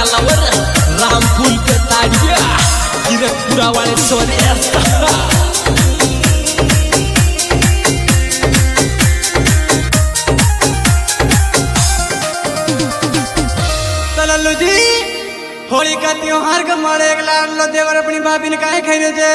तालावर रामफूल के ताड़िया गिरपुरा वाले स्वदेश लल्लू जी होली का त्योहार का मारे एक लाल देवर अपनी भाभी ने काहे खेले थे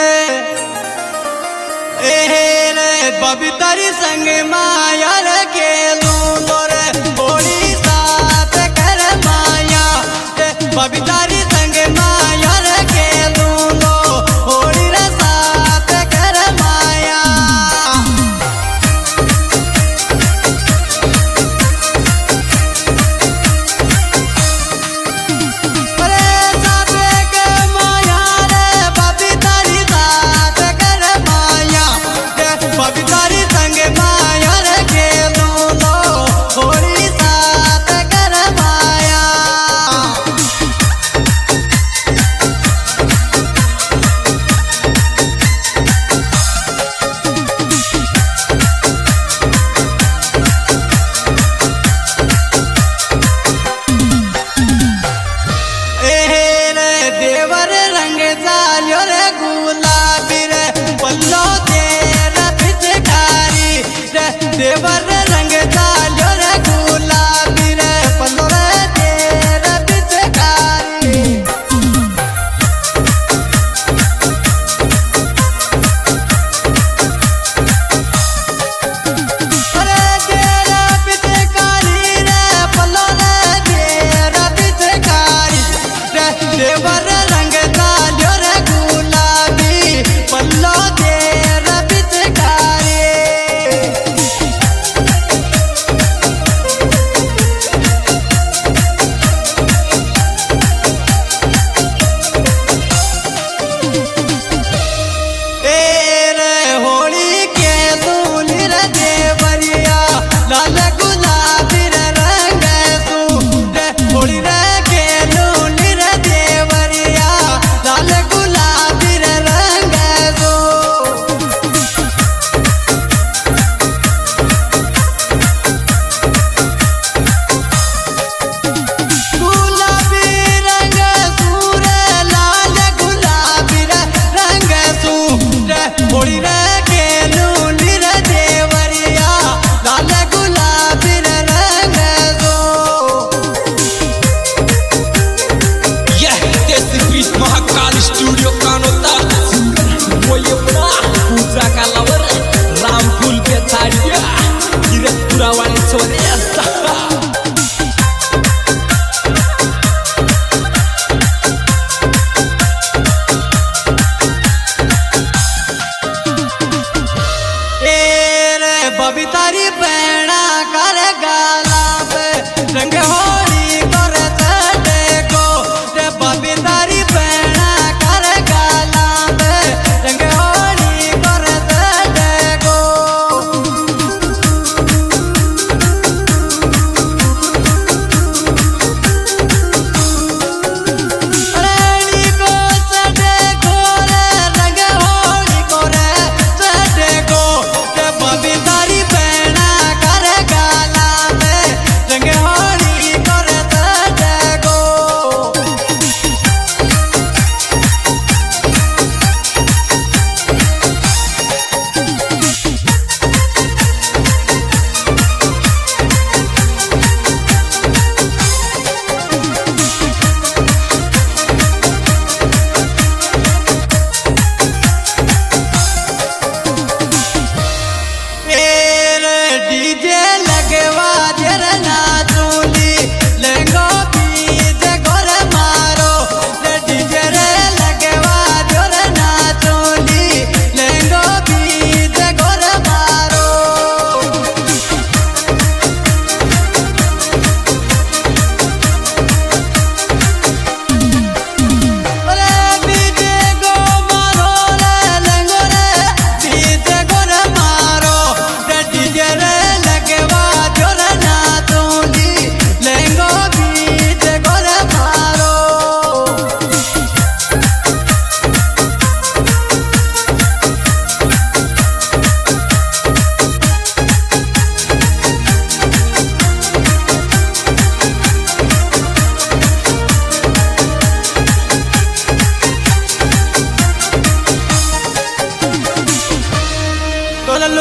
ए रे बबी तारी संग माया रे खेलू रे होली साथ कर माया बबी तारी संग माया रे खेलू होली रे साथ कर माया बबी तारी संग माया रे खेल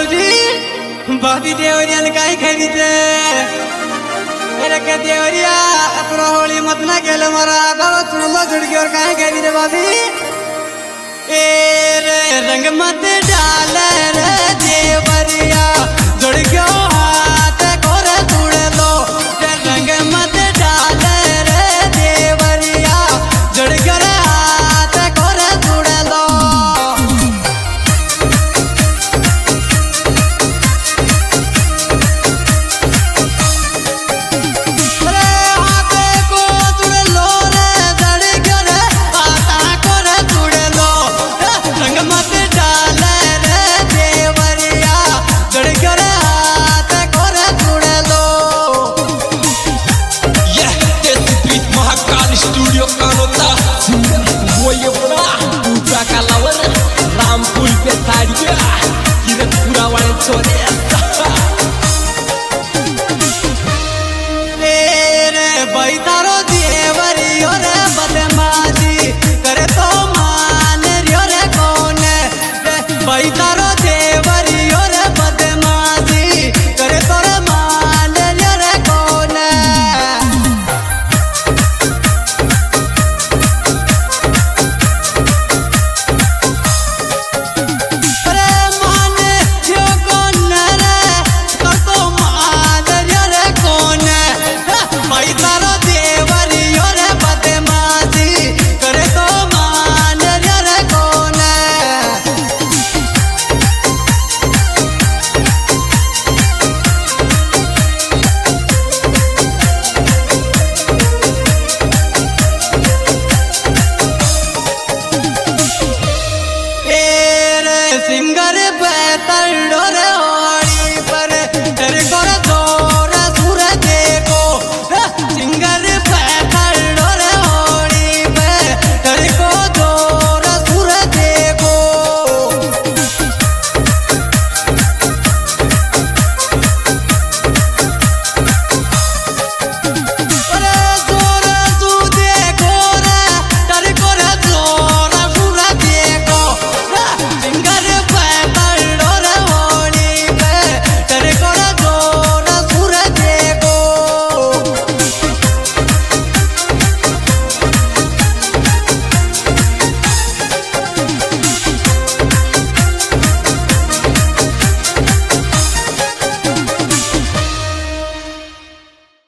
बोलो जी भाभी देवरिया ने काई खरीदे अरे के देवरिया अपना होली मत ना गेले मारा बाबा सुन लो झुड़की और काई खरीदे भाभी ए रे रंग मत डाल रे देवरिया झुड़कियो हाथ कोरे तुड़े लो रे रंग मत डाल रे देवरिया झुड़कियो रे हाथ कोरे तुड़े लो रामपुल पे ताड़िया किरतपुरा वाले चोरे